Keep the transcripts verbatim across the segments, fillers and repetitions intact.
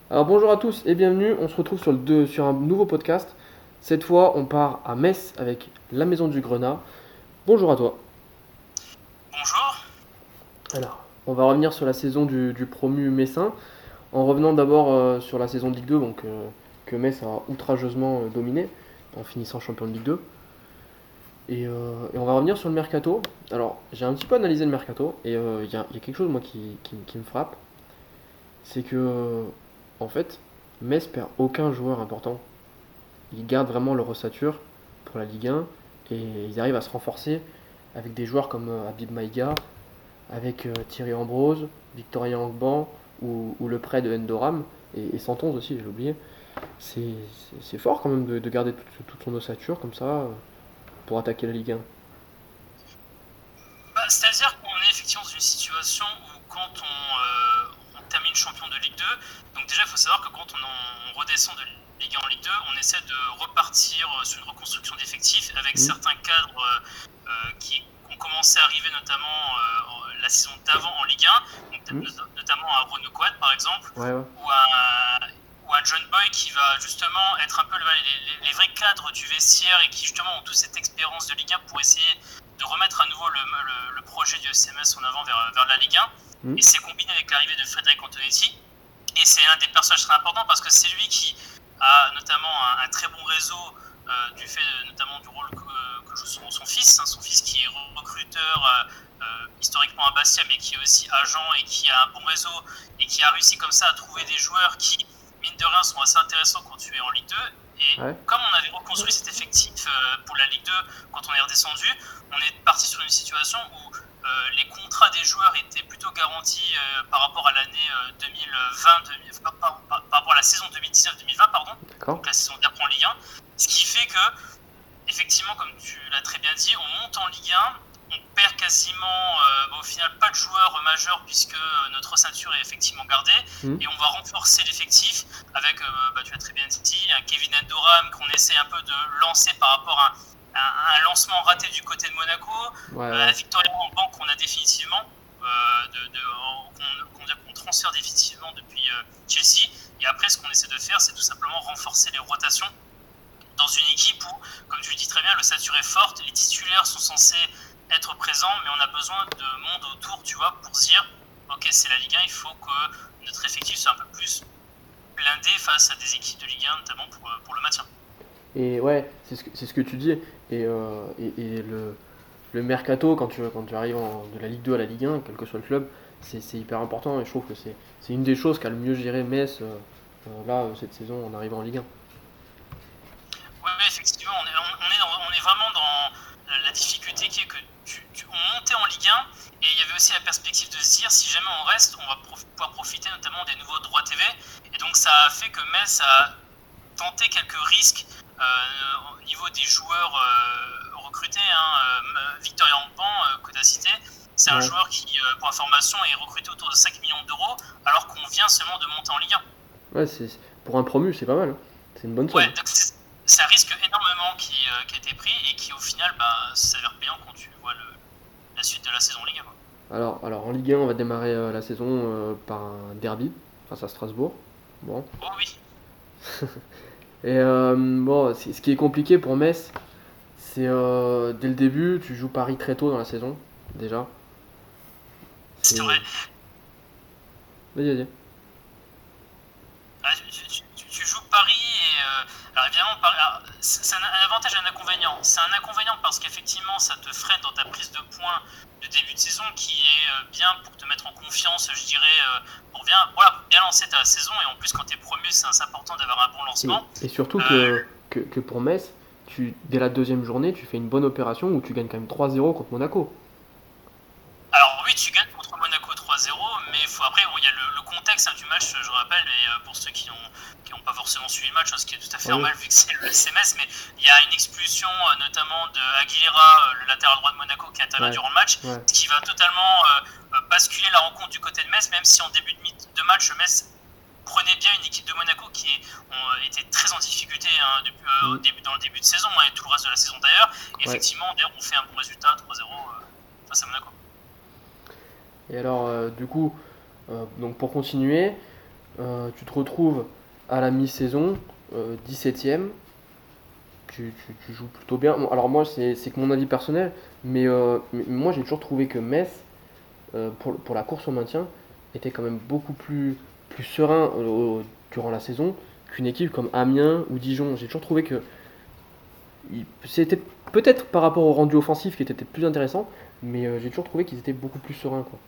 Alors bonjour à tous et bienvenue, on se retrouve sur, le deux- sur un nouveau podcast. Cette fois on part à Metz avec la Maison du Grenat. Bonjour à toi. Bonjour. Alors, on va revenir sur la saison du, du promu messin, en revenant d'abord euh, sur la saison de Ligue deux, donc, euh, que Metz a outrageusement euh, dominé, en finissant champion de Ligue deux. Et, euh, et on va revenir sur le mercato. Alors j'ai un petit peu analysé le mercato, et euh, il y, a il y a quelque chose moi qui, qui- qui me frappe, c'est que euh, en fait Metz perd aucun joueur important. Ils gardent vraiment leur ossature pour la Ligue un et ils arrivent à se renforcer avec des joueurs comme euh, Habib Maïga, avec euh, Thierry Ambrose, Victorien Angban ou, ou le prêt de Endoram et, et Santonz aussi, j'ai oublié. C'est, c'est- c'est fort quand même de, de garder toute, toute son ossature comme ça euh, pour attaquer la Ligue un. Bah, c'est-à-dire qu'on est effectivement dans une situation où quand on, euh, on termine champion de Ligue deux, donc déjà il faut savoir que quand on, en- on redescend de Ligue un en Ligue deux, on essaie de repartir euh, sur une reconstruction d'effectifs avec Hmm. certains cadres euh, euh, qui ont commencé à arriver notamment euh, la saison d'avant en Ligue un, donc, Hmm. notamment à Renaud Quad par exemple, Ouais, ouais. ou à, ou à John Boy qui va justement être un peu le- les, les- les vrais cadres du vestiaire et qui justement ont toute cette expérience de Ligue un pour essayer de remettre à nouveau le, le, le projet du S M S en avant vers, vers la Ligue un. Hmm. Et c'est combiné avec l'arrivée de Frédéric Antonetti. Et c'est un des personnages très importants parce que c'est lui qui a notamment un, un très bon réseau euh, du fait de- notamment du rôle que, que joue son, son fils, hein, son fils qui est recruteur euh, euh, historiquement à Bastia, mais qui est aussi agent et qui a un bon réseau et qui a réussi comme ça à trouver des joueurs qui, mine de rien, sont assez intéressants quand tu es en Ligue deux. Et Ouais. comme on avait reconstruit cet effectif euh, pour la Ligue deux quand on est redescendu, on est parti sur une situation où euh, les contrats des joueurs étaient plutôt garantis euh, par rapport à l'année euh, deux mille vingt, par, par, par, rapport à la saison deux mille dix-neuf deux mille vingt, pardon, D'accord. donc la saison d'après en Ligue un, ce qui fait que, effectivement, comme tu l'as très bien dit, on monte en Ligue un, on perd quasiment, euh, bah, au final, pas de joueurs majeurs puisque notre ossature est effectivement gardée, Hmm. et on va renforcer l'effectif avec, euh, bah, tu l'as très bien dit, un Kevin Endoram qu'on essaie un peu de lancer par rapport à un, un lancement raté du côté de Monaco, Ouais, euh, ouais. à Victoria en banque qu'on a définitivement, euh, de, de, qu'on, qu'on, qu'on transfère définitivement depuis euh, Chelsea. Et après, ce qu'on essaie de faire, c'est tout simplement renforcer les rotations dans une équipe où, comme tu le dis très bien, le sature est forte, les titulaires sont censés être présents, mais on a besoin de monde autour, tu vois, pour se dire, ok, c'est la Ligue un, il faut que notre effectif soit un peu plus blindé face à des équipes de Ligue un, notamment pour, pour le maintien. Et ouais, c'est ce que, c'est ce que tu dis. Et, euh, et, et le, le mercato, quand tu, quand tu arrives en- de la Ligue deux à la Ligue un, quel que soit le club, c'est c'est hyper important. Et je trouve que c'est c'est une des choses qu'a le mieux géré Metz euh, euh, là, euh, cette saison, en arrivant en Ligue un. Oui, ouais, effectivement, on est, on, on est, dans, on est vraiment dans la, la difficulté qui est que tu, tu, on montait en Ligue un et il y avait aussi la perspective de se dire si jamais on reste, on va prof, pouvoir profiter notamment des nouveaux droits T V. Et donc ça a fait que Metz a tenté quelques risques euh, au niveau des joueurs euh, recrutés. Hein. Euh, Victoria Ampan, euh, que tu as cité, c'est un Ouais, joueur qui, euh, pour information, est recruté autour de cinq millions d'euros alors qu'on vient seulement de monter en Ligue un. ouais c'est, pour un promu, c'est pas mal, hein. C'est une bonne Ouais, somme. donc c'est un risque énormément qui, euh, qui a été pris et qui au final bah, s'avère payant quand tu vois le, la suite de la saison Ligue un. Quoi. Alors, alors en Ligue un, on va démarrer euh, la saison euh, par un derby face à Strasbourg. Bon. Oh oui, Et euh, bon, c'est- ce qui est compliqué pour Metz, c'est euh, dès le début, tu joues Paris très tôt dans la saison, déjà. c'est C'est. vrai. Vas-y, vas-y. Ah, tu, tu- tu- tu joues Paris et euh, alors évidemment Paris, alors, c'est c'est un, un avantage et un inconvénient. C'est un inconvénient parce qu'effectivement ça te freine dans ta prise de points de début de saison qui est euh, bien pour te mettre en confiance, je dirais, euh, pour bien, voilà, pour bien lancer ta saison et en plus quand tu es promu c'est c'est important d'avoir un bon Et, lancement. et surtout Euh, que, que, que pour Metz, tu, dès la deuxième journée, tu fais une bonne opération où tu gagnes quand même trois zéro contre Monaco. Alors oui, tu gagnes contre Monaco trois zéro, mais faut, après, bon, il y a le, le contexte hein, du match, je rappelle, et euh, pour ceux qui n'ont qui ont pas forcément suivi le match, hein, ce qui est tout à fait Ah oui. normal vu que c'est le S M S, mais il y a une expulsion euh, notamment de Aguilera, euh, le latéral droit de Monaco, qui intervient Ouais. durant le match, Ouais. ce qui va totalement euh, euh, basculer la rencontre du côté de Metz, même si en début de, de match, Metz prenait bien une équipe de Monaco qui est, on, était très en difficulté hein, depuis, euh, au Mm. début, dans le début de saison hein, et tout le reste de la saison d'ailleurs. Et Ouais. effectivement, d'ailleurs, on fait un bon résultat, trois zéro euh, face à Monaco. Et alors, euh, du coup, euh, donc pour continuer, euh, tu te retrouves à la mi-saison, euh, dix-septième, tu, tu- tu joues plutôt bien. Bon, alors moi, c'est c'est que mon avis personnel, mais, euh, mais moi j'ai toujours trouvé que Metz, euh, pour, pour la course au maintien, était quand même beaucoup plus, plus serein euh, au- durant la saison qu'une équipe comme Amiens ou Dijon. J'ai toujours trouvé que il- c'était peut-être par rapport au rendu offensif qui était peut-être plus intéressant, mais euh, j'ai toujours trouvé qu'ils étaient beaucoup plus sereins, quoi.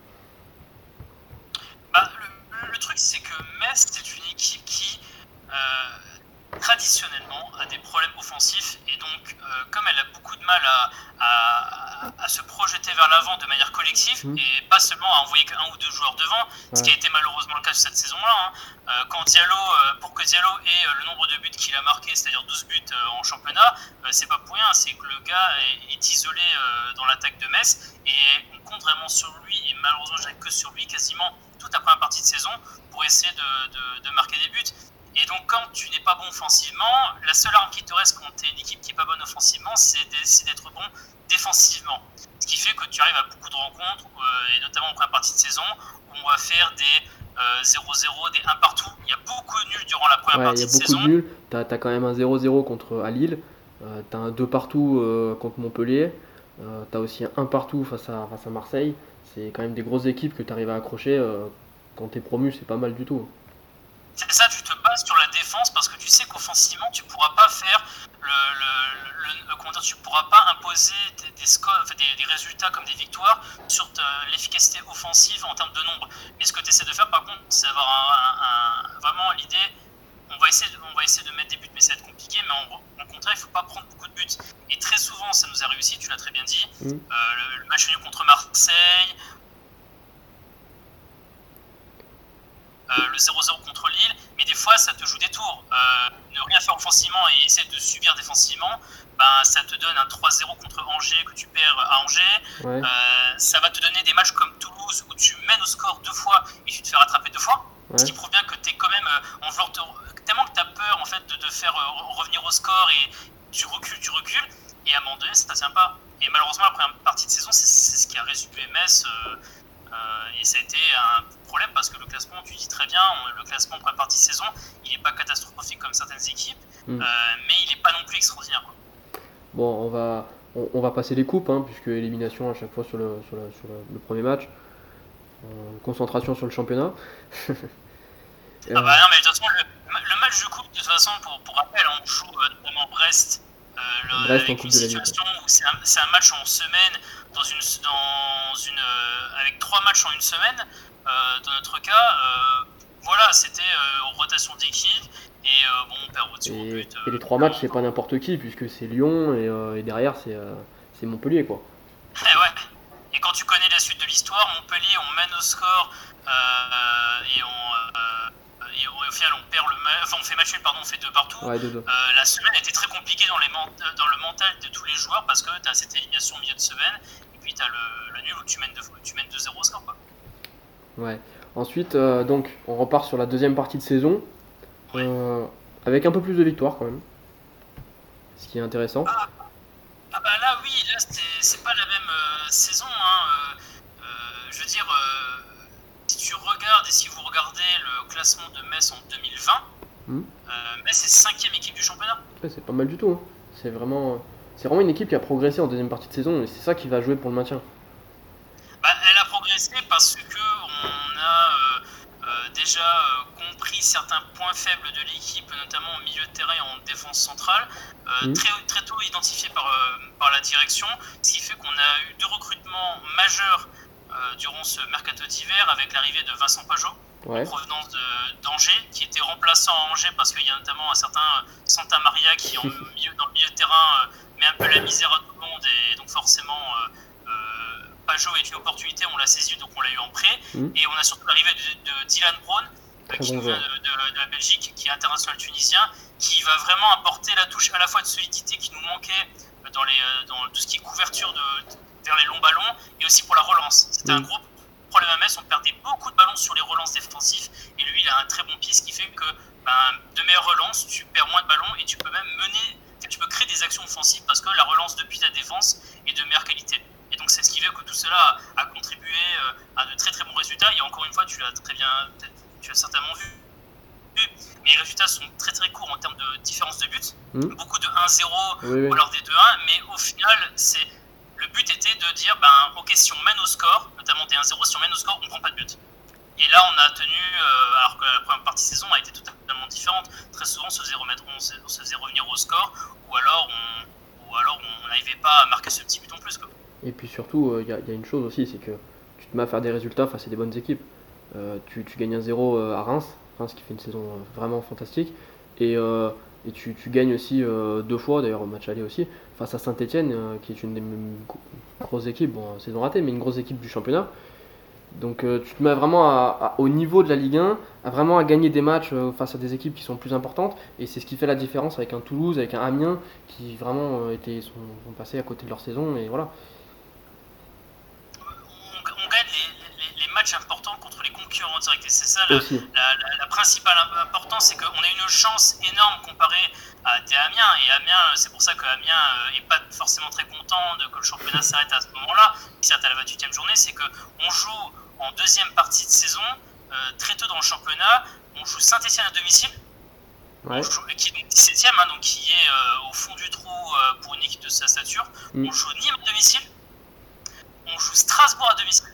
Bah, le, le truc, c'est que Metz, c'est une équipe qui, euh, traditionnellement, a des problèmes offensifs. Et donc, euh, comme elle a beaucoup de mal à, à- à se projeter vers l'avant de manière collective, Hmm. et pas seulement à envoyer qu'un ou deux joueurs devant, ce qui Ouais. a été malheureusement le cas cette saison-là, hein. Euh, quand Diallo, euh, pour que Diallo ait euh, le nombre de buts qu'il a marqué, c'est-à-dire douze buts euh, en championnat, euh, c'est pas pour rien, c'est que le gars est, est isolé euh, dans l'attaque de Metz, et on compte vraiment sur lui, et malheureusement, je dirais que sur lui quasiment toute la première partie de saison pour essayer de, de, de marquer des buts. Et donc, quand tu n'es pas bon offensivement, la seule arme qui te reste quand tu es une équipe qui n'est pas bonne offensivement, c'est d'essayer d'être bon défensivement. Ce qui fait que tu arrives à beaucoup de rencontres, euh, et notamment en première partie de saison, où on va faire des euh, zéro zéro, des un partout. Il y a beaucoup de nuls durant la première Ouais, il y partie a de beaucoup saison. de nuls. T'as, t'as quand même un zéro zéro contre à Lille. Euh, t'as un deux partout euh, contre Montpellier. Euh, t'as aussi un un partout face à, face à Marseille. C'est quand même des grosses équipes que tu arrives à accrocher. Euh, quand t'es promu, c'est pas mal du tout. C'est ça, tu te bases sur la défense parce que tu sais qu'offensivement, tu pourras pas faire le, le, le, le comment dire, tu pourras pas imposer des, des scores, enfin, des, des résultats comme des victoires sur l'efficacité offensive en termes de nombre. Mais ce que tu essaies de faire, par contre, c'est avoir un, un, un, vraiment l'idée. On va, essayer de, on va essayer de mettre des buts, mais ça va être compliqué. Mais en, en contraire, il ne faut pas prendre beaucoup de buts. Et très souvent, ça nous a réussi, tu l'as très bien dit. Mm. Euh, le, le match nul contre Marseille, Euh, le zéro zéro contre Lille, mais des fois ça te joue des tours. Euh, ne rien faire offensivement et essayer de subir défensivement, ben, ça te donne un trois zéro contre Angers que tu perds à Angers. Ouais. Euh, ça va te donner des matchs comme Toulouse où tu mènes au score deux fois et tu te fais rattraper deux fois. Ouais. Ce qui prouve bien que tu es quand même euh, en vouloir te, tellement que tu as peur en fait, de te faire euh, revenir au score et tu recules, tu recules. Et à un moment donné, ça ne tient pas. Et malheureusement, la première partie de saison, c'est, c'est ce qui a résumé Metz. Euh, Euh, et ça a été un problème parce que le classement, tu dis très bien, le classement pour la partie saison, il n'est pas catastrophique comme certaines équipes, Mm. euh, mais il n'est pas non plus extraordinaire, quoi. Bon, on va, on, on va passer les coupes, hein, puisque élimination à chaque fois sur le, sur la- sur la- le premier match. Euh, concentration sur le championnat. Ah Euh, bah non, mais de toute façon, le, le match de coupe, de toute façon, pour, pour rappel, on joue euh, notamment Brest, euh, le- Brest en avec Coupe une de la Ligue. situation où c'est un, c'est un match en semaine, dans une, dans une, euh, avec trois matchs en une semaine. Euh, dans notre cas, euh, voilà, c'était euh, rotation d'équipe, et euh, bon, on perd au tir au Et, but. et les Euh, trois matchs, c'est pas n'importe qui, puisque c'est Lyon et, euh, et derrière, c'est euh, c'est Montpellier, quoi. Et ouais. Et quand tu connais la suite de l'histoire, Montpellier, on mène au score euh, et, on, euh, et au final on perd le match, enfin on fait match nul, pardon, on fait deux partout. Ouais, deux deux. Euh, la semaine était très compliquée dans, les dans le mental de tous les joueurs parce que tu as cette élimination au milieu de semaine et puis tu as le, le nul où tu mènes deux zéro au score, quoi. Ouais. Ensuite, euh, donc, on repart sur la deuxième partie de saison, Ouais. euh, avec un peu plus de victoires quand même. Ce qui est intéressant. Ah, ah bah là oui, là c'est, c'est pas la même euh, saison, hein. Euh, euh, je veux dire, euh, si tu regardes et si vous regardez le classement de Metz en deux mille vingt, Hmm. euh, Metz est cinquième équipe du championnat. Ouais, c'est pas mal du tout, hein. C'est vraiment, c'est vraiment une équipe qui a progressé en deuxième partie de saison et c'est ça qui va jouer pour le maintien. Bah, elle a progressé parce que on a euh, euh, déjà euh, compris certains points faibles de l'équipe, notamment au milieu de terrain et en défense centrale, euh, Hmm. très, très tôt identifiés par, euh, par la direction, ce qui fait qu'on a eu deux recrutements majeurs euh, durant ce mercato d'hiver avec l'arrivée de Vincent Pajot, Ouais. en provenance de, d'Angers, qui était remplaçant à Angers parce qu'il y a notamment un certain euh, Santa Maria qui, en milieu, dans le milieu de terrain, euh, met un peu la misère à tout le monde et donc forcément. Euh, euh, Pajot est une opportunité, on l'a saisi, donc on l'a eu en prêt. Hmm. Et on a surtout l'arrivée de, de Dylan Brown, euh, Très qui bon nous vient joueur. de, de- de la Belgique, qui est international tunisien, qui va vraiment apporter la touche à la fois de solidité qui nous manquait dans, les, euh, dans tout ce qui est couverture de, vers les longs ballons, et aussi pour la relance. C'était Hmm. un gros problème à Metz, on perdait beaucoup de ballons sur les relances défensives, et lui il a un très bon pied, ce qui fait que ben, de meilleures relances, tu perds moins de ballons, et tu peux même mener, tu peux créer des actions offensives, parce que la relance depuis ta défense est de meilleure qualité. Et donc c'est ce qui fait que tout cela a contribué à de très très bons résultats. Et encore une fois, tu l'as très bien, tu as certainement vu, mais les résultats sont très très courts en termes de différence de but. Mmh. Beaucoup de un zéro oui, oui. ou alors des deux un, mais au final, c'est, le but était de dire, ben, ok, si on mène au score, notamment des un zéro, si on mène au score, on ne prend pas de but. Et là, on a tenu, euh, alors que la première partie de saison a été totalement différente. Très souvent, on se faisait, remettre, on se, on se faisait revenir au score, ou alors on ou alors on n'arrivait pas à marquer ce petit but en plus, quoi. Et puis surtout, il euh, y, y a une chose aussi, c'est que tu te mets à faire des résultats face à des bonnes équipes. Euh, tu, tu gagnes un zéro à Reims, Reims qui fait une saison vraiment fantastique, et, euh, et tu, tu gagnes aussi euh, deux fois, d'ailleurs au match aller aussi, face à Saint-Etienne, euh, qui est une des grosses équipes, bon, saison ratée, mais une grosse équipe du championnat. Donc euh, tu te mets vraiment à, à, au niveau de la Ligue un, à vraiment à gagner des matchs euh, face à des équipes qui sont plus importantes, et c'est ce qui fait la différence avec un Toulouse, avec un Amiens, qui vraiment euh, étaient, sont, sont passés à côté de leur saison, et voilà. On, on gagne les, les, les matchs importants contre les concurrents directs, et c'est ça la, la, la, la principale importance, c'est qu'on a une chance énorme comparée à des Amiens, et Amiens, c'est pour ça que Amiens n'est pas forcément très content de que le championnat s'arrête à ce moment-là, qui s'arrête à la vingt-huitième journée, c'est qu'on joue en deuxième partie de saison, euh, très tôt dans le championnat, on joue Saint-Etienne à domicile, ouais. joue, qui est dix-septième, hein, donc qui est euh, au fond du trou euh, pour une équipe de sa stature. Mm. On joue Nîmes à domicile, on joue Strasbourg à domicile.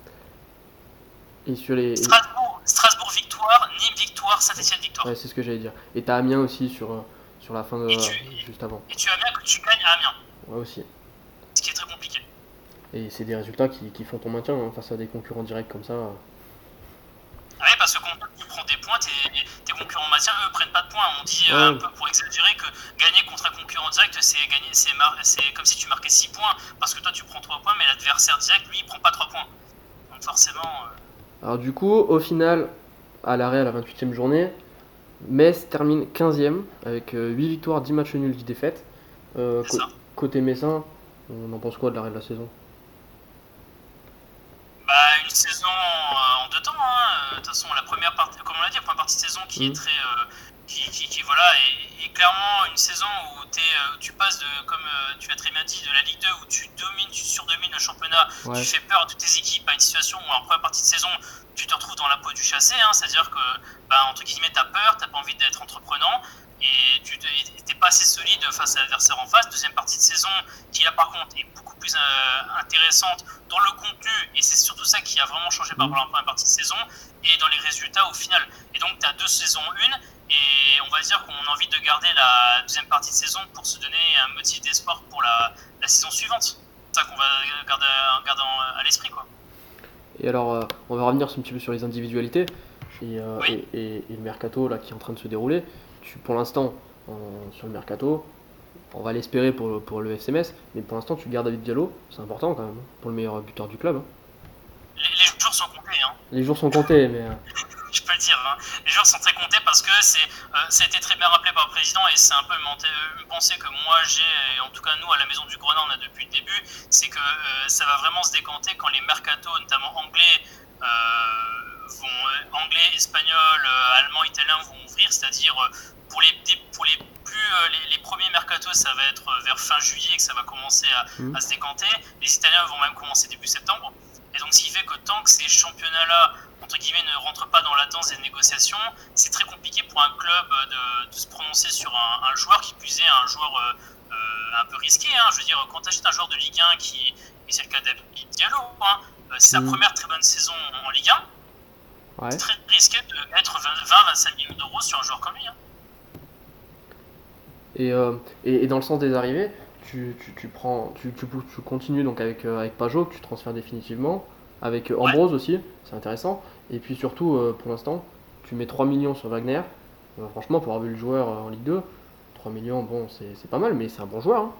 Et sur les... Strasbourg, Strasbourg victoire, Nîmes victoire, Saint-Etienne victoire. Ouais, c'est ce que j'allais dire. Et t'as Amiens aussi sur, sur la fin de... Et tu, juste avant. Et tu as Amiens que tu gagnes à Amiens. Ouais, aussi. Ce qui est très compliqué. Et c'est des résultats qui, qui font ton maintien hein, face à des concurrents directs comme ça. Oui, parce que quand tu prends des points, tes, tes concurrents en maintien, eux, ne prennent pas de points. On dit ouais. euh, un peu pour exagérer que gagner contre un concurrent direct, c'est, gagner, c'est, mar- c'est comme si tu marquais six points, parce que toi, tu prends trois points, mais l'adversaire direct, lui, il prend pas trois points. Donc forcément... Euh... Alors du coup, au final, à l'arrêt, à la vingt-huitième journée, Metz termine quinzième, avec euh, huit victoires, dix matchs nuls, dix défaites. Euh, co- côté Messin, on en pense quoi de l'arrêt de la saison ? Bah, une saison euh, en deux temps, hein. De toute façon, la première partie, comme on l'a dit, la première partie de saison qui mmh. est très, euh, qui, qui, qui voilà, est, est clairement une saison où, t'es, euh, où tu passes de, comme euh, tu as très bien dit, de la Ligue deux où tu domines, tu surdomines le championnat, ouais. tu fais peur à toutes tes équipes, à une situation où en première partie de saison, tu te retrouves dans la peau du chassé, hein, c'est-à-dire que, bah, entre guillemets, t'as peur, t'as pas envie d'être entreprenant. Et tu n'es pas assez solide face à l'adversaire en face. Deuxième partie de saison qui là par contre est beaucoup plus euh, intéressante dans le contenu, et c'est surtout ça qui a vraiment changé par rapport à la première partie de saison, et dans les résultats au final. Et donc tu as deux saisons une, et on va dire qu'on a envie de garder la deuxième partie de saison pour se donner un motif d'espoir pour la, la saison suivante. C'est ça qu'on va garder, garder en, à l'esprit, quoi. Et alors euh, on va revenir un petit peu sur les individualités et, euh, oui. et, et, et le mercato là, qui est en train de se dérouler. Tu, pour l'instant, en, sur le mercato, on va l'espérer pour, pour le F C Metz, mais pour l'instant, tu gardes David Diallo, c'est important quand même, pour le meilleur buteur du club. Hein. Les, les jours sont comptés. Hein. Les jours sont comptés, mais... Euh... Je peux le dire, hein. Les jours sont très comptés parce que c'est, euh, ça a été très bien rappelé par le président, et c'est un peu une pensée que moi j'ai, et en tout cas nous à la Maison du Grenat on a depuis le début, c'est que euh, ça va vraiment se décanter quand les mercatos, notamment anglais, euh, vont, euh, anglais, espagnol, euh, allemand, italien vont ouvrir, c'est-à-dire euh, pour les, pour les plus euh, les, les premiers mercatos ça va être vers fin juillet que ça va commencer à, mmh. à se décanter. Les Italiens vont même commencer début septembre, et donc ce qui fait que tant que ces championnats-là entre guillemets ne rentrent pas dans la danse des négociations, c'est très compliqué pour un club de, de se prononcer sur un, un joueur, qui plus est un joueur euh, euh, un peu risqué, hein. Je veux dire, quand tu achètes un joueur de Ligue un, qui, et c'est le cas d'Abdi Diallo, hein, c'est sa mmh. première très bonne saison en Ligue un, ouais. c'est très risqué de mettre vingt à vingt-cinq millions d'euros sur un joueur comme lui. Hein. Et, euh, et, et dans le sens des arrivées, tu, tu, tu, prends, tu, tu, tu continues donc avec, euh, avec Pajot, que tu transfères définitivement, avec euh, Ambrose ouais. aussi, c'est intéressant. Et puis surtout, euh, pour l'instant, tu mets trois millions sur Wagner. Euh, franchement, pour avoir vu le joueur euh, en Ligue deux, trois millions, bon, c'est, c'est pas mal, mais c'est un bon joueur. Hein.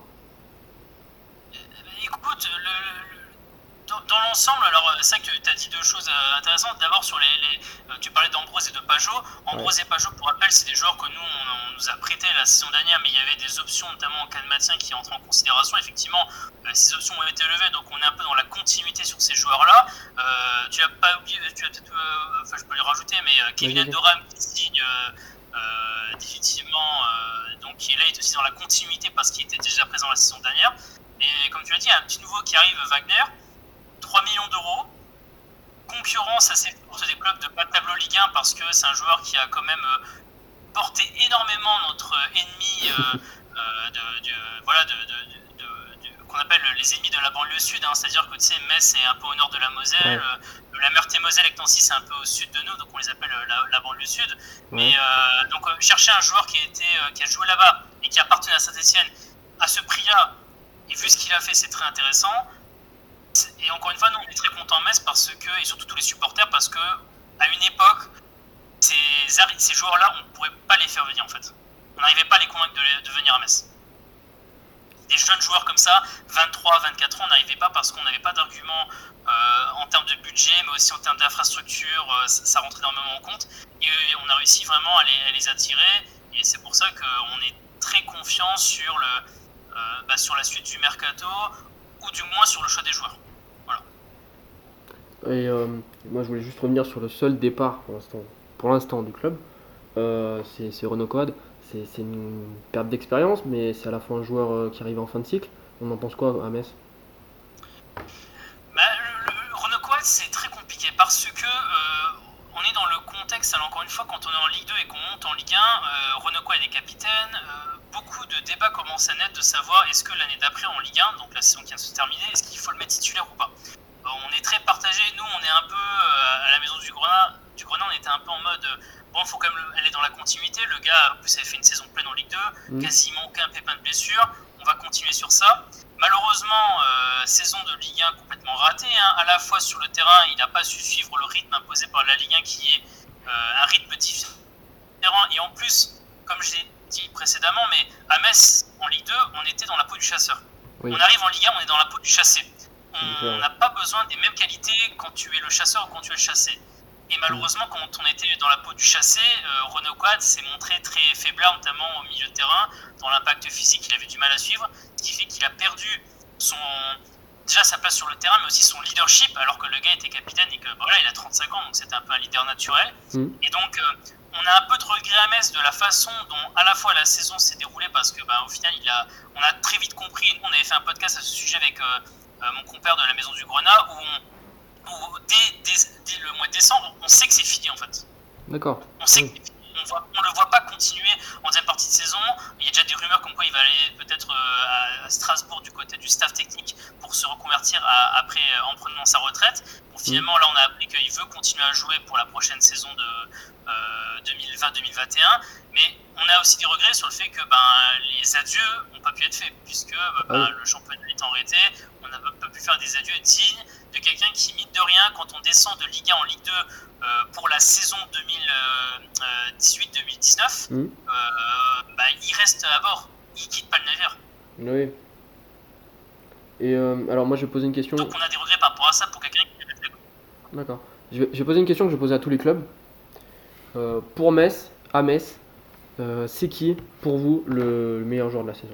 Écoute, le, le, dans, dans l'ensemble, alors c'est vrai que tu as dit deux choses euh, intéressantes. D'abord, sur les, les euh, tu parlais d'Ambrose et de Pajot. Ambrose ouais. et Pajot, pour rappel, c'est des joueurs que nous, on, on nous a prêtés la saison dernière, mais il y avait des options, notamment en cas de maintien, qui entrent en considération. Effectivement, euh, ces options ont été levées, donc on est un peu dans la continuité sur ces joueurs-là. Euh, tu n'as pas oublié, tu as peut-être, euh, enfin, je peux les rajouter, mais euh, Kevin oui, Endoram qui signe euh, euh, définitivement, euh, donc qui est là, est aussi dans la continuité parce qu'il était déjà présent la saison dernière. Et comme tu l'as dit, un petit nouveau qui arrive, Wagner, trois millions d'euros, concurrence assez forte des clubs de bas de tableau Ligue un parce que c'est un joueur qui a quand même euh, porté énormément notre ennemi euh, euh, de, de, voilà, de, de, de, de, qu'on appelle les ennemis de la banlieue sud, hein, c'est-à-dire que tu sais, Metz est un peu au nord de la Moselle, Ouais. euh, la Meurthe-et-Moselle et Nancy c'est un peu au sud de nous, donc on les appelle euh, la, la banlieue sud. Ouais. Mais euh, donc euh, chercher un joueur qui, était, euh, qui a joué là-bas et qui appartenait à Saint-Etienne à ce prix-là, et vu ce qu'il a fait, c'est très intéressant. Et encore une fois, nous on est très contents en Metz parce que, et surtout tous les supporters, parce que à une époque, ces, ces joueurs-là, on ne pourrait pas les faire venir en fait. On n'arrivait pas à les convaincre de, de venir à Metz. Des jeunes joueurs comme ça, vingt-trois, vingt-quatre ans, on n'arrivait pas parce qu'on n'avait pas d'argument euh, en termes de budget, mais aussi en termes d'infrastructure, euh, ça, ça rentre énormément en compte. Et on a réussi vraiment à les, à les attirer, et c'est pour ça qu'on est très confiant sur, le, euh, bah, sur la suite du mercato, ou du moins sur le choix des joueurs. Voilà. Et euh, moi je voulais juste revenir sur le seul départ pour l'instant, pour l'instant du club, euh, c'est, c'est Renaud Coad. C'est, c'est une perte d'expérience, mais c'est à la fois un joueur euh, qui arrive en fin de cycle. On en pense quoi à Metz? Bah, le, le Renaud Coad, c'est très compliqué parce que euh, on est dans le contexte, alors encore une fois, quand on est en Ligue deux et qu'on monte en Ligue un, euh, Renaud Coad est capitaine, euh, beaucoup de débats commencent à naître de savoir est-ce que l'année d'après en Ligue un, donc la saison qui vient de se terminer, est-ce qu'il faut le mettre titulaire ou pas. Euh, on est très partagé, nous on est un peu euh, à la maison du Grenat, du Grenat on était un peu en mode euh, bon, il faut quand même aller dans la continuité, le gars en plus avait fait une saison pleine en Ligue deux, mmh. quasiment aucun pépin de blessure, on va continuer sur ça. Malheureusement, euh, saison de Ligue un complètement ratée, hein. À la fois sur le terrain, il n'a pas su suivre le rythme imposé par la Ligue un qui est euh, un rythme différent. Et en plus, comme je l'ai dit précédemment, mais à Metz, en Ligue deux, on était dans la peau du chasseur. Oui. On arrive en Ligue un, on est dans la peau du chassé. On n'a pas besoin des mêmes qualités quand tu es le chasseur ou quand tu es le chassé. Et malheureusement, quand on était dans la peau du chassé, euh, Renaud Coad s'est montré très faiblard, notamment au milieu de terrain, dans l'impact physique, il avait du mal à suivre, ce qui fait qu'il a perdu son, déjà sa place sur le terrain, mais aussi son leadership, alors que le gars était capitaine et que voilà, il a trente-cinq ans, donc c'était un peu un leader naturel. Mmh. Et donc, euh, on a un peu de regret à Metz de la façon dont à la fois la saison s'est déroulée, parce que bah, au final, il a, on a très vite compris, nous on avait fait un podcast à ce sujet avec euh, euh, mon compère de la Maison du Grenat, où on Où dès, dès, dès le mois de décembre, on sait que c'est fini en fait. D'accord. On sait oui. qu'on ne le voit pas continuer en deuxième partie de saison. Il y a déjà des rumeurs comme quoi il va aller peut-être à Strasbourg du côté du staff technique pour se reconvertir à, après en prenant sa retraite. Bon, finalement, là, on a appris qu'il veut continuer à jouer pour la prochaine saison de euh, deux mille vingt deux mille vingt et un. Mais on a aussi des regrets sur le fait que ben, les adieux n'ont pas pu être faits, puisque ben, ah oui. le championnat est arrêté. On n'a pas pu faire des adieux dignes de quelqu'un qui, mine de rien, quand on descend de Ligue un en Ligue deux euh, pour la saison deux mille dix-huit deux mille dix-neuf, mmh. euh, bah, il reste à bord, il quitte pas le navire. Oui. Et euh, alors moi je vais poser une question. Donc on a des regrets par rapport à ça pour quelqu'un qui est resté. D'accord. Je vais, je vais poser une question que je vais poser à tous les clubs. Euh, pour Metz, à Metz, euh, c'est qui pour vous le, le meilleur joueur de la saison?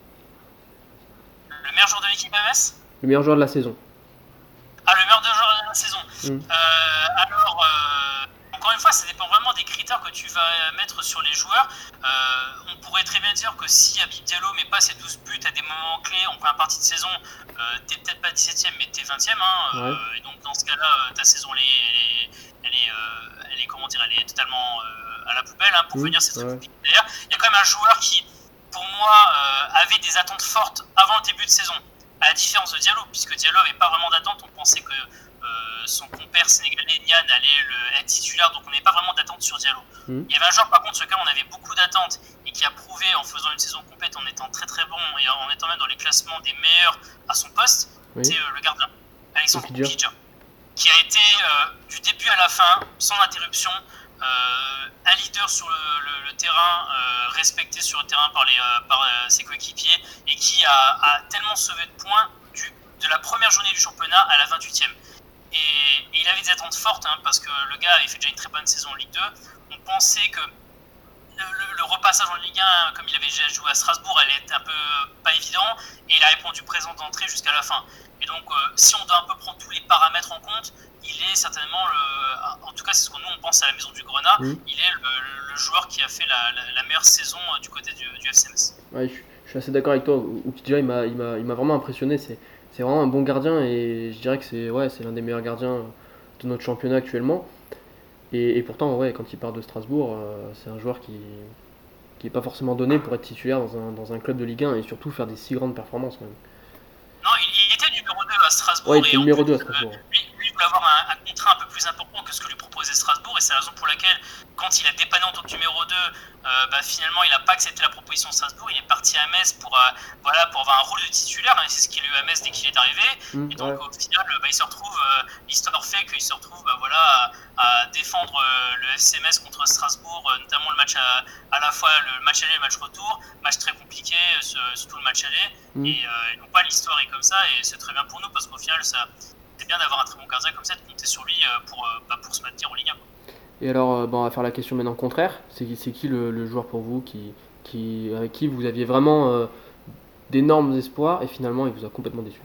Le meilleur joueur de l'équipe à Metz? Le meilleur joueur de la saison. Ah, le meilleur joueur de la saison. Mmh. Euh, alors, euh, encore une fois, ça dépend vraiment des critères que tu vas mettre sur les joueurs. Euh, on pourrait très bien dire que si Habib Diallo met pas ses douze buts à des moments clés en première partie de saison, euh, t'es peut-être pas dix-septième, mais t'es vingtième. Hein, ouais. euh, et donc, dans ce cas-là, ta saison, elle est, elle est, elle est, euh, elle est comment dire, elle est totalement euh, à la poubelle. Hein, pour mmh. venir, c'est très ouais. compliqué. D'ailleurs, il y a quand même un joueur qui, pour moi, euh, avait des attentes fortes avant le début de saison. À la différence de Diallo, puisque Diallo n'avait pas vraiment d'attente, on pensait que euh, son compère sénégalais Nian allait le, être titulaire, donc on n'avait pas vraiment d'attente sur Diallo. Mmh. Il y avait un joueur par contre sur lequel on avait beaucoup d'attentes et qui a prouvé en faisant une saison complète, en étant très très bon et en étant même dans les classements des meilleurs à son poste, oui. c'est euh, le gardien, Alexandre Koukidja, qui a été euh, du début à la fin, sans interruption, euh, un leader sur le, le, le terrain, euh, respecté sur le terrain par, les, euh, par euh, ses coéquipiers et qui a, a tellement sauvé de points du, de la première journée du championnat à la vingt-huitième. Et, et il avait des attentes fortes hein, parce que le gars avait fait déjà une très bonne saison en Ligue deux. On pensait que le, le, le repassage en Ligue un, comme il avait déjà joué à Strasbourg, allait être un peu pas évident et il a répondu présent d'entrée jusqu'à la fin. Et donc, euh, si on doit un peu prendre tous les paramètres en compte, il est certainement, le, en tout cas c'est ce que nous on pense à la Maison du Grenat, mmh. il est le, le, le joueur qui a fait la, la, la meilleure saison du côté du, du F C Metz. Ouais, je, je suis assez d'accord avec toi. Oukidja, il m'a, il m'a, il m'a vraiment impressionné. C'est, c'est vraiment un bon gardien et je dirais que c'est, ouais, c'est l'un des meilleurs gardiens de de notre championnat actuellement. Et, et pourtant, ouais, quand il part de Strasbourg, euh, c'est un joueur qui qui est pas forcément donné pour être titulaire dans un, dans un club de Ligue un et surtout faire des si grandes performances quand même. Non, il, il était numéro deux à Ouais, Strasbourg il était et en numéro plus, deux à euh, Strasbourg. lui, lui voulait avoir un, un contrat un peu plus important que ce que lui proposait Strasbourg et c'est la raison pour laquelle, quand il a dépanné en tant que numéro deux, euh, bah, finalement il n'a pas accepté la proposition de Strasbourg, il est parti à Metz pour, euh, voilà, pour avoir un rôle de titulaire, hein, et c'est ce qu'il a eu à Metz dès qu'il est arrivé. Mmh, Et donc ouais. au final, bah, il se retrouve, euh, l'histoire fait qu'il se retrouve bah, voilà, à, à défendre euh, le F C Metz contre Strasbourg, euh, notamment le match à, à la fois le match aller et le match retour, match très compliqué, euh, surtout le match aller. Mmh. Et, euh, et donc pas l'histoire est comme ça et c'est très bien pour nous parce qu'au final ça c'est bien d'avoir un très bon gardien comme ça, de compter sur lui euh, pour, euh, bah, pour se maintenir en Ligue un. Et alors, euh, bon, on va faire la question maintenant contraire. C'est qui, c'est qui le, le joueur pour vous qui, qui, avec qui vous aviez vraiment euh, d'énormes espoirs et finalement il vous a complètement déçu?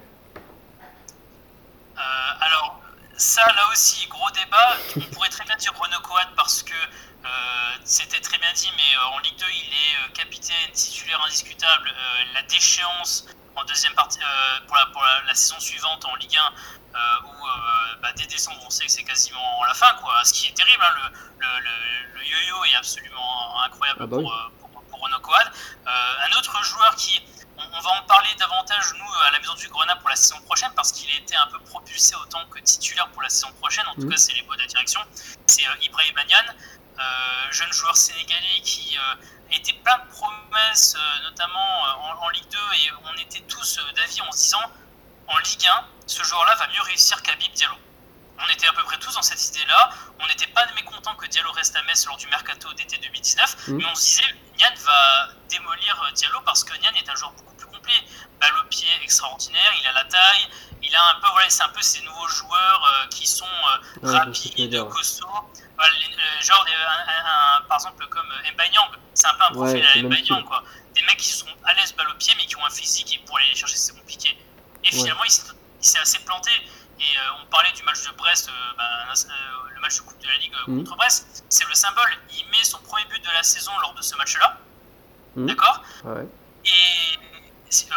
Euh, alors ça là aussi gros débat, on pourrait très bien dire Renaud Coad parce que euh, c'était très bien dit mais euh, en Ligue deux il est euh, capitaine titulaire indiscutable, euh, la déchéance en deuxième partie euh, pour, la, pour la, la saison suivante en Ligue un euh, où euh, bah, dès décembre on sait que c'est quasiment la fin quoi, ce qui est terrible hein, le, le, le, le yo-yo est absolument incroyable Ah bah oui. pour, pour, pour Renaud Coad. Euh, un autre joueur qui on, on va en parler davantage nous à la Maison du Grenat pour la saison prochaine parce qu'il a été un peu propulsé autant que titulaire pour la saison prochaine, en tout Mmh. cas c'est les mots de la direction, c'est euh, Ibrahim Magnan, euh, jeune joueur sénégalais qui euh, était plein de promesses, euh, notamment euh, en, en Ligue deux, et on était tous euh, d'avis en se disant en Ligue un, ce joueur-là va mieux réussir qu'Habib Diallo. On était à peu près tous dans cette idée-là. On n'était pas mécontents que Diallo reste à Metz lors du mercato d'été deux mille dix-neuf, Mmh. mais on se disait Nian va démolir Diallo parce que Nian est un joueur beaucoup plus complet. Balle au pied extraordinaire, il a la taille, il a un peu, voilà, c'est un peu ces nouveaux joueurs euh, qui sont euh, Ouais, je sais ce que tu veux rapides, dire, ouais. costauds. Voilà, les- euh, genre des- un- un- un- par exemple comme Mbaye Niang, c'est un peu un profil Ouais, à c'est le même Mbaye Niang, style. quoi. Des mecs qui sont à l'aise balle au pied mais qui ont un physique et pour aller les chercher c'est compliqué. Et Ouais. finalement il s'est, il s'est assez planté. Et euh, on parlait du match de Brest, euh, bah, euh, le match de Coupe de la Ligue euh, Mmh. contre Brest, c'est le symbole. Il met son premier but de la saison lors de ce match-là, Mmh. d'accord. Ouais. Et c'est, euh,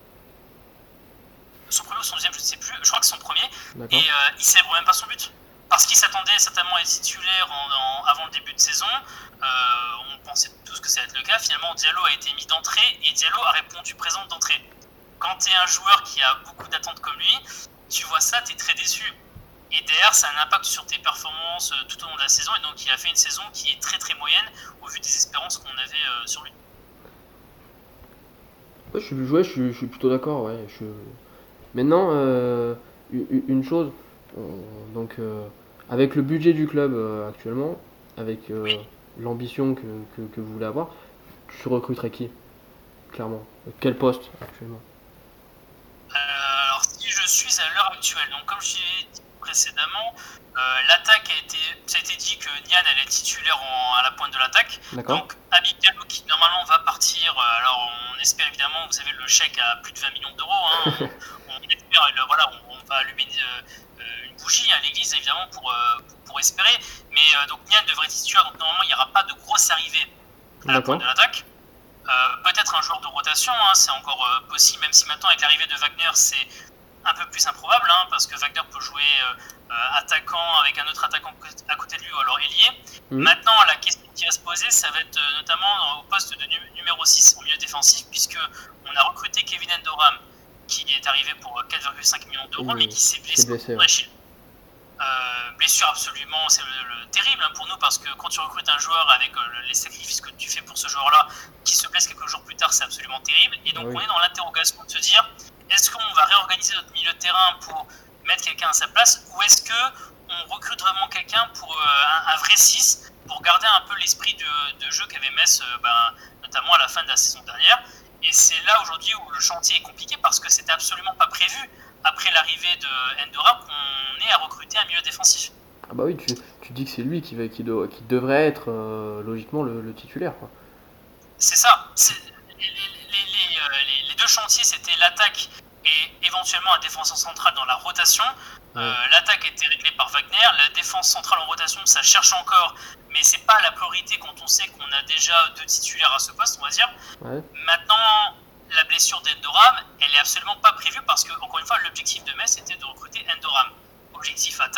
son premier ou son deuxième, je ne sais plus, je crois que c'est son premier. D'accord. Et euh, il célèbre même pas son but. Parce qu'il s'attendait certainement à être titulaire en, en- avant le début de saison. Euh, on pensait tous que ça allait être le cas. Finalement, Diallo a été mis d'entrée et Diallo a répondu présent d'entrée. Quand tu es un joueur qui a beaucoup d'attentes comme lui, tu vois ça, tu es très déçu. Et derrière, ça a un impact sur tes performances euh, tout au long de la saison. Et donc, il a fait une saison qui est très très moyenne au vu des espérances qu'on avait euh, sur lui. Ouais, je suis, ouais, je suis, je suis plutôt d'accord. Ouais. Je... Maintenant, euh, u- une chose, euh, donc euh, avec le budget du club euh, actuellement, avec euh, Oui. l'ambition que, que, que vous voulez avoir, tu recruterais qui, clairement? Quel poste actuellement? Euh, alors, si je suis à l'heure actuelle, donc comme je l'ai dit précédemment, euh, l'attaque a été, ça a été dit que Nian allait être titulaire en- à la pointe de l'attaque. D'accord. Donc, Habib Diallo qui normalement va partir. euh, Alors, on espère évidemment, vous savez, le chèque à plus de vingt millions d'euros. Hein, on, on espère, euh, voilà, on, on va allumer euh, euh, une bougie à l'église évidemment pour, euh, pour, pour espérer. Mais euh, donc Nian devrait être titulaire. Donc normalement, il n'y aura pas de grosse arrivée à la D'accord. pointe de l'attaque. Euh, peut-être un joueur de rotation, hein, c'est encore euh, possible, même si maintenant avec l'arrivée de Wagner c'est un peu plus improbable, hein, parce que Wagner peut jouer euh, euh, attaquant avec un autre attaquant à côté de lui ou alors ailier. Mmh. Maintenant la question qui va se poser ça va être euh, notamment au poste de nu- numéro six au milieu défensif, puisque on a recruté Kevin Endoram qui est arrivé pour quatre virgule cinq millions d'euros, Mmh. mais qui s'est blessé, blessé, ouais. Euh, blessure absolument c'est le, le, terrible hein, pour nous, parce que quand tu recrutes un joueur avec euh, les sacrifices que tu fais pour ce joueur là qui se blesse quelques jours plus tard, c'est absolument terrible. Et donc ah oui. on est dans l'interrogation de se dire est-ce qu'on va réorganiser notre milieu de terrain pour mettre quelqu'un à sa place, ou est-ce que on recrute vraiment quelqu'un pour euh, un, un vrai six pour garder un peu l'esprit de, de jeu qu'avait Metz euh, ben, notamment à la fin de la saison dernière. Et c'est là aujourd'hui où le chantier est compliqué, parce que c'était absolument pas prévu après l'arrivée de Endoram qu'on ait à recruter un milieu défensif. Ah bah oui, tu, tu dis que c'est lui qui, va, qui, de, qui devrait être euh, logiquement le, le titulaire, quoi. C'est ça. C'est, les, les, les, les, les deux chantiers, c'était l'attaque et éventuellement un défenseur central dans la rotation. Ouais. Euh, l'attaque était réglée par Wagner, la défense centrale en rotation, ça cherche encore, mais c'est pas la priorité quand on sait qu'on a déjà deux titulaires à ce poste, on va dire. Ouais. Maintenant, la blessure d'Endoram, elle est absolument pas prévue, parce que, encore une fois, l'objectif de Metz était de recruter Endoram. Objectif atteint,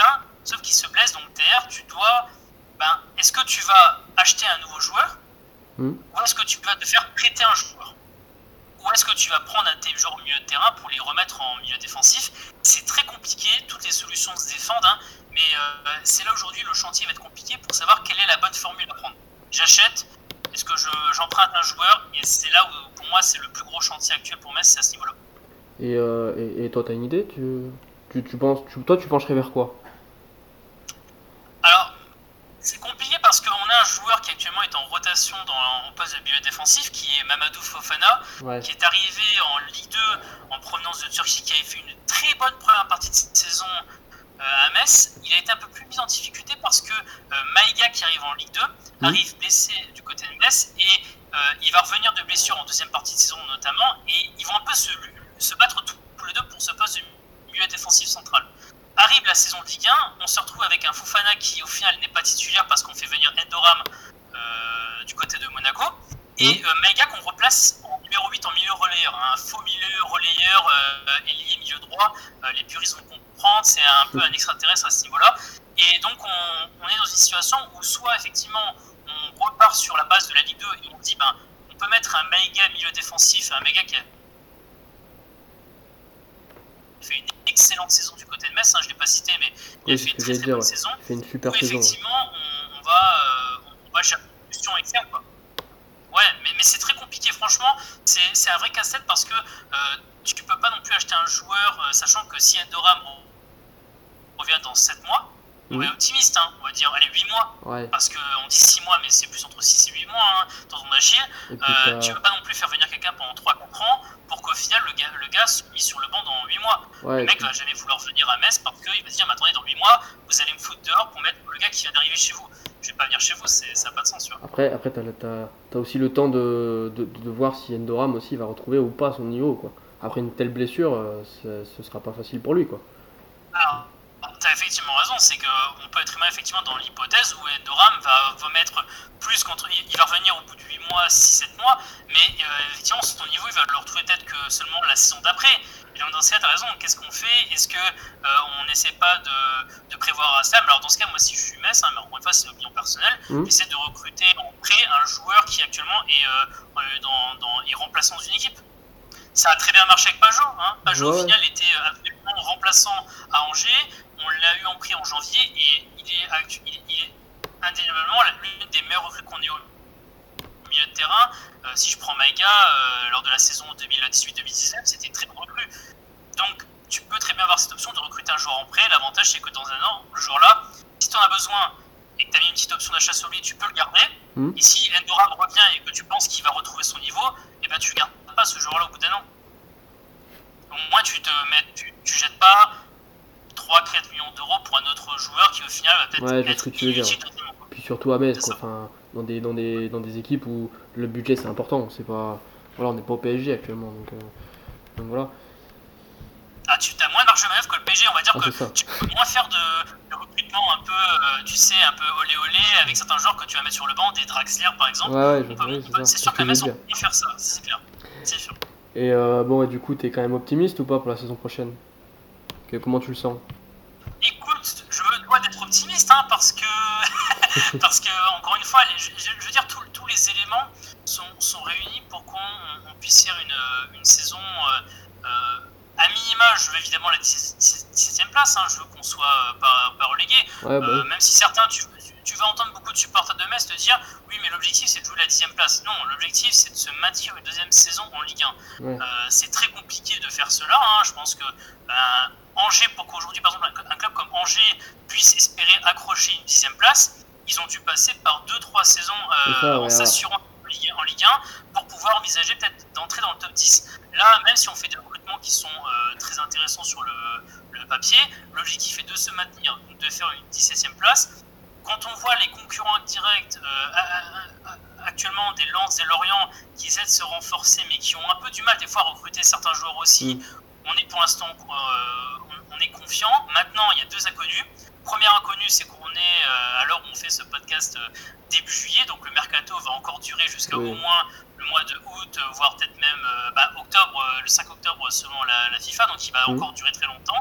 sauf qu'il se blesse, donc derrière, tu dois, ben, est-ce que tu vas acheter un nouveau joueur, Mm. ou est-ce que tu vas te faire prêter un joueur, ou est-ce que tu vas prendre un de tes joueurs au milieu de terrain pour les remettre en milieu défensif. C'est très compliqué, toutes les solutions se défendent, hein, mais euh, c'est là aujourd'hui le chantier va être compliqué pour savoir quelle est la bonne formule à prendre. J'achète, est-ce que je, j'emprunte un joueur, et c'est là où pour moi c'est le plus gros chantier actuel pour Metz, c'est à ce niveau-là. Et, euh, et, et toi, t'as une idée tu, tu, tu penses, tu, toi, tu pencherais vers quoi? Alors, c'est compliqué parce qu'on a un joueur qui actuellement est en rotation dans, en poste de milieu défensif, qui est Mamadou Fofana, Ouais. qui est arrivé en Ligue deux en provenance de Turquie, qui avait fait une très bonne première partie de cette saison euh, à Metz. Il a été un peu plus mis en difficulté parce que euh, Maïga, qui arrive en Ligue deux, Mmh. arrive blessé du côté de Metz, et euh, il va revenir de blessure en deuxième partie de saison notamment, et ils vont un peu se, se battre tous les deux pour ce poste de milieu défensif central. Arrive la saison de Ligue un, on se retrouve avec un Fofana qui au final n'est pas titulaire parce qu'on fait venir Endoram euh, du côté de Monaco, et euh, Maïga qu'on replace en numéro huit en milieu relayeur, un faux milieu relayeur euh, ailier milieu droit, euh, les puristes vont comprendre, c'est un peu un extraterrestre à ce niveau-là, et donc on, on est dans une situation où soit effectivement on repart sur la base de la Ligue deux et on dit ben on peut mettre un Maïga milieu défensif, un Maïga qui a fait une excellente saison du côté de Metz, hein, je ne l'ai pas cité, mais il Oui, a c'est fait ce une que très j'allais très dire. bonne Ouais. saison. Il fait une super Où saison. Ouais. effectivement, on, on va, euh, on va chercher une solution externe, quoi. Ouais, mais, mais c'est très compliqué, franchement, c'est, c'est un vrai casse-tête parce que euh, tu peux pas non plus acheter un joueur, euh, sachant que si Endoram revient dans sept mois, on Mmh. est optimiste, hein, on va dire, allez, huit mois, Ouais. parce qu'on dit six mois, mais c'est plus entre six et huit mois hein, dans ton agir. Et puis Euh, t'as- tu veux pas non plus faire venir quelqu'un pendant trois quatre ans pour qu'au final le gars, le gars soit mis sur le banc dans huit mois. ouais, Le mec puis- va jamais vouloir venir à Metz parce qu'il va se dire, mais attendez, dans huit mois, vous allez me foutre dehors pour mettre le gars qui vient d'arriver chez vous. Je vais pas venir chez vous, c'est, ça n'a pas de sens, tu vois. Après, après t'as, t'as, t'as aussi le temps de, de, de voir si Endoram aussi va retrouver ou pas son niveau, quoi. Après une telle blessure, euh, ce, ce sera pas facile pour lui, quoi. Alors, tu as effectivement raison, c'est qu'on peut être effectivement dans l'hypothèse où Endoram va, va mettre plus contre. Il va revenir au bout de huit mois, six sept mois, mais euh, effectivement, son niveau, il va le retrouver peut-être que seulement la saison d'après. Et donc, dans ce cas, tu as raison, qu'est-ce qu'on fait? Est-ce qu'on euh, n'essaie pas de, de prévoir ça? Alors, dans ce cas, moi, si je suis Metz, hein, mais encore une fois, c'est l'opinion personnelle, Mmh. j'essaie de recruter en prêt un joueur qui actuellement est, euh, dans, dans, est remplaçant dans une équipe. Ça a très bien marché avec Pajot. Hein. Pajot, Ouais. au final, était absolument remplaçant à Angers. On l'a eu en prix en janvier et il est, actu- il, il est indéniablement l'une des meilleures recrues qu'on ait au milieu de terrain. Euh, si je prends Maïga, euh, lors de la saison deux mille dix-huit deux mille dix-neuf, c'était très bon recrue. Donc, tu peux très bien avoir cette option de recruter un joueur en prêt. L'avantage, c'est que dans un an, le joueur-là, si tu en as besoin et que tu as mis une petite option d'achat sur lui, tu peux le garder. Mmh. Et si Endoram revient et que tu penses qu'il va retrouver son niveau, et ben tu ne gardes pas ce joueur-là au bout d'un an. Au moins, tu te mets, tu, tu jettes pas trois quatre millions d'euros pour un autre joueur qui, au final, va peut-être Ouais, je vois être ce que tu veux dire. inutile totalement, quoi. Puis surtout à Metz, C'est quoi. ça. Enfin, dans des, dans des, dans des équipes où le budget c'est important. C'est pas, voilà, on n'est pas au P S G actuellement, donc, euh, donc voilà. Ah, tu as moins de marge de manœuvre que le P S G, on va dire Ah, que c'est ça. tu peux moins faire de, de recrutement un peu, euh, tu sais, un peu olé olé avec certains joueurs que tu vas mettre sur le banc, des Draxler par exemple. Ouais, ouais, je On peut- oui, on c'est peut- ça. c'est C'est sûr ce qu'à que je Metz, veux on dire. peut faire ça, c'est clair. C'est sûr. Et euh, bon, et du coup, t'es quand même optimiste ou pas pour la saison prochaine? Que- Comment tu le sens? Écoute, je me dois d'être optimiste hein, parce que, parce que encore une fois, les- je, je- je veux dire, tous- tous les éléments sont, sont réunis pour qu'on on puisse faire une, une saison euh, euh, à minima. Je veux évidemment la dix-septième place, hein, je veux qu'on soit euh, pas, pas relégué. Ouais, bah Euh, oui. même si certains, tu, tu- tu vas entendre beaucoup de supporters de Metz te dire oui, mais l'objectif c'est de jouer la dixième place. Non, l'objectif c'est de se maintenir une deuxième saison en Ligue un. Ouais. Euh, c'est très compliqué de faire cela. Hein. Je pense que euh, Angers, pour qu'aujourd'hui, par exemple, un, un club comme Angers puisse espérer accrocher une dixième place, ils ont dû passer par deux trois saisons euh, C'est ça, ouais, en s'assurant en Ligue, en Ligue un pour pouvoir envisager peut-être d'entrer dans le top dix. Là, même si on fait des recrutements qui sont euh, très intéressants sur le, le papier, l'objectif est de se maintenir, donc de faire une dix-septième place. Quand on voit les concurrents directs euh, à, à, à, actuellement des Lens et Lorient qui essaient de se renforcer mais qui ont un peu du mal des fois à recruter certains joueurs aussi, Mm. on est pour l'instant euh, on, on est confiant. Maintenant, il y a deux inconnus. Premier inconnu, c'est qu'on est euh, à l'heure où on fait ce podcast euh, début juillet, donc le mercato va encore durer jusqu'à Oui. au moins le mois de août, euh, voire peut-être même euh, bah, octobre, euh, le cinq octobre selon la, la FIFA, donc il va Mm. encore durer très longtemps.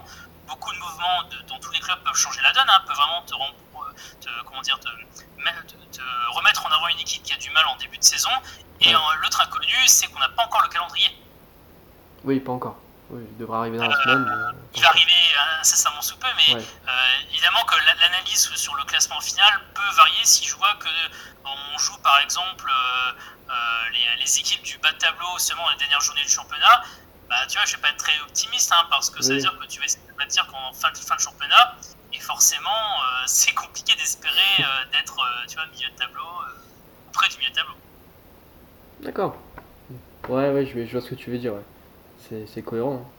beaucoup de mouvements de, dans tous les clubs peuvent changer la donne, hein, peuvent vraiment te, te, comment dire, te, te, te remettre en avant une équipe qui a du mal en début de saison. Et Ouais. euh, l'autre inconnu, c'est qu'on n'a pas encore le calendrier. Oui, pas encore. Oui, il devra arriver dans la Euh, semaine. mais il pas va encore. arriver incessamment sous peu, mais Ouais. euh, évidemment que l'analyse sur le classement final peut varier si je vois que on joue par exemple euh, euh, les, les équipes du bas de tableau seulement les dernières journées du championnat. Bah, tu vois, je vais pas être très optimiste, hein, parce que ça veut Oui. dire que tu vas essayer de bâtir qu'en fin de, fin de championnat, et forcément, euh, c'est compliqué d'espérer euh, d'être, euh, tu vois, milieu de tableau, euh, près du milieu de tableau. D'accord. Ouais, ouais, je, vais- je vois ce que tu veux dire. Ouais. C'est, c'est cohérent. Hein.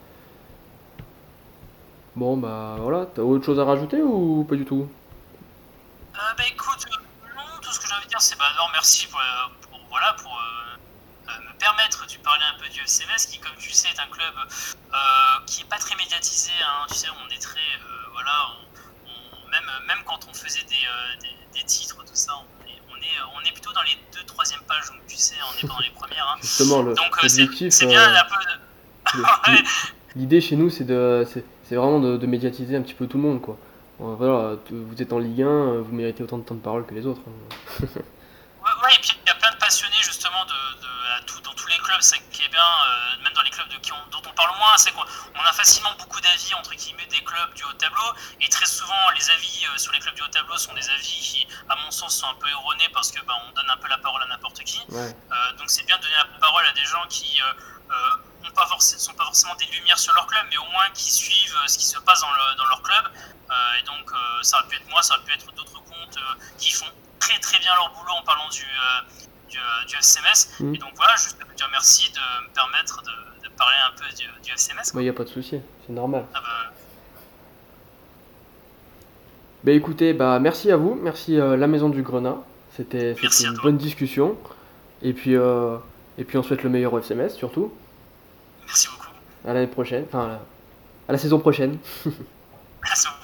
Bon, bah voilà. T'as autre chose à rajouter ou pas du tout? Euh, bah écoute, euh, non, tout ce que j'ai envie de dire, c'est bah non, merci pour, euh, pour, voilà, pour euh, euh, me permettre de parler un peu du F C M S, qui, comme tu sais, est un club euh, qui est pas très médiatisé. Hein, tu sais, on est très, euh, voilà, on, on- même, même quand on faisait des, euh, des, des titres, tout ça, on est, on est, on est plutôt dans les deux, troisième pages, donc tu sais, on n'est pas dans les premières. Hein. Justement, le, Donc euh, c'est, l'objectif, c'est bien euh, un peu. De... le- Ouais, l'i- l'idée chez nous, c'est de, c'est, c'est vraiment de, de médiatiser un petit peu tout le monde, quoi. Euh, Voilà, t- vous êtes en Ligue un, euh, vous méritez autant de temps de parole que les autres. Hein. Ouais, ouais, et puis il y a plein de passionnés justement de, de- à tout, dans tous les clubs, c'est qui est bien, euh, même dans les clubs de qui on- dont on parle moins, c'est qu'on on a facilement beaucoup d'avis entre guillemets des clubs du haut de tableau, et très souvent les avis euh, sur les clubs du haut de tableau sont des avis qui, à mon sens, sont un peu erronés parce que bah, on donne un peu la parole à n'importe qui. Ouais, Euh, donc c'est bien de donner la parole à des gens qui euh, euh, ont pas forc- sont pas forcément des lumières sur leur club, mais au moins qui suivent euh, ce qui se passe dans, le- dans leur club. Euh, et donc euh, ça aurait pu être moi, ça aurait pu être d'autres comptes euh, qui font très très bien leur boulot en parlant du, euh, du, euh, du F C M S. hmm. Et donc voilà, juste te dire merci de me permettre de, de parler un peu du, du F C M S. Bah, Quoi. y a pas de souci, c'est normal. Ah bah, Bah écoutez, bah merci à vous, merci euh, la Maison du Grenat. C'était, c'était merci à une toi. bonne discussion. Et puis, euh, et puis on souhaite le meilleur au F C M S surtout. Merci beaucoup. À l'année prochaine, enfin à la à la saison prochaine. Merci beaucoup.